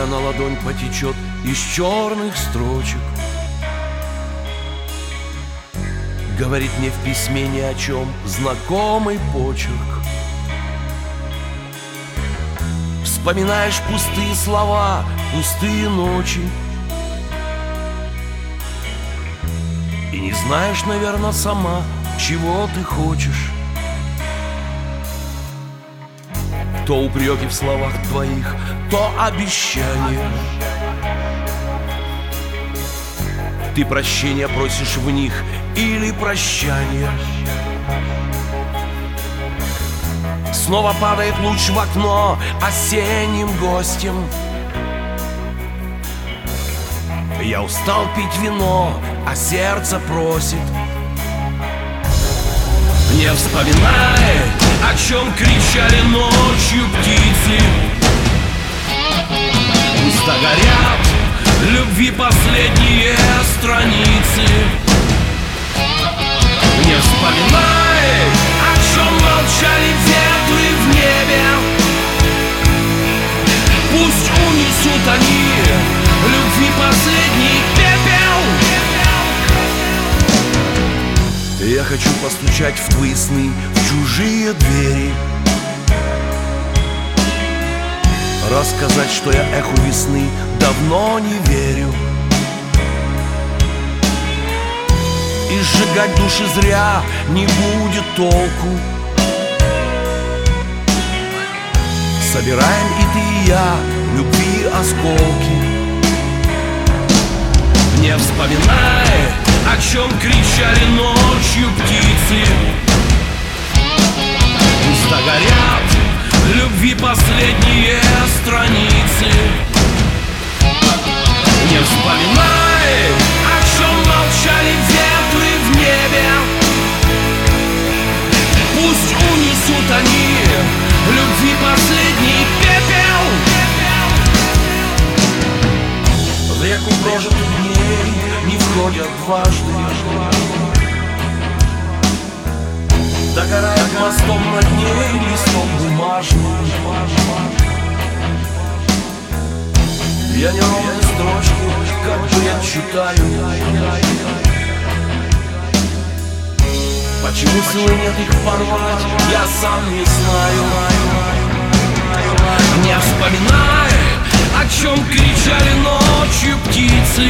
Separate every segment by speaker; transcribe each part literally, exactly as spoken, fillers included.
Speaker 1: которая на ладонь потечет из черных строчек. Говорит мне в письме ни о чем знакомый почерк. Вспоминаешь пустые слова, пустые ночи, и не знаешь, наверное, сама, чего ты хочешь. То упреки в словах твоих, то обещания. Ты прощения просишь в них или прощания. Снова падает луч в окно осенним гостем. Я устал пить вино, а сердце просит. Не вспоминай, о чем кричали ночью птицы. Пусть догорят любви последние страницы. Не вспоминай, о чем молчали ветры в небе. Пусть унесут они любви последний пепел. Я хочу постучать в твои сны, в чужие двери, рассказать, что я эху весны давно не верю, и сжигать души зря не будет толку. Собираем и ты, и я любви осколки. Не вспоминай, о чем кричали ночью птицы. Пусть догорят любви последние страницы. Не вспоминай, о чем молчали ветры в небе. Пусть унесут они любви последний пепел. В реку прожитых дней не входят дважды. Догорает мостом над ней листом бумажным. Я неровные строчки, как бред читаю. Почему силы нет их порвать, я сам не знаю. Не вспоминай, о чем кричали ночью птицы.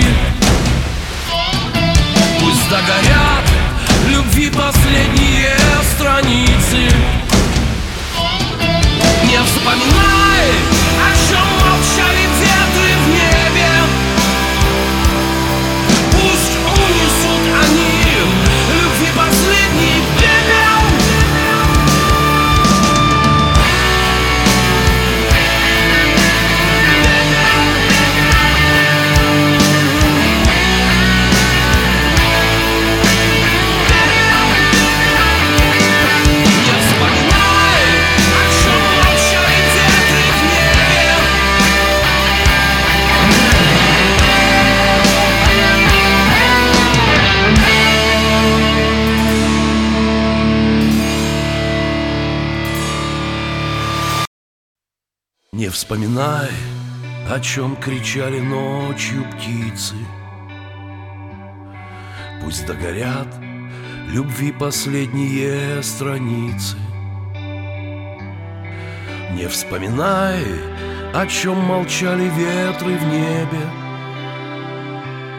Speaker 1: Пусть догорят любви последние страницы. Не вспоминай, о чем молчали ветры в небе. Пусть унесут они любви последний пепел. Не вспоминай, о чем кричали ночью птицы. Пусть догорят любви последние страницы. Не вспоминай, о чем молчали ветры в небе.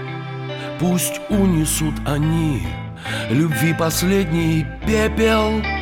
Speaker 1: Пусть унесут они любви последний пепел.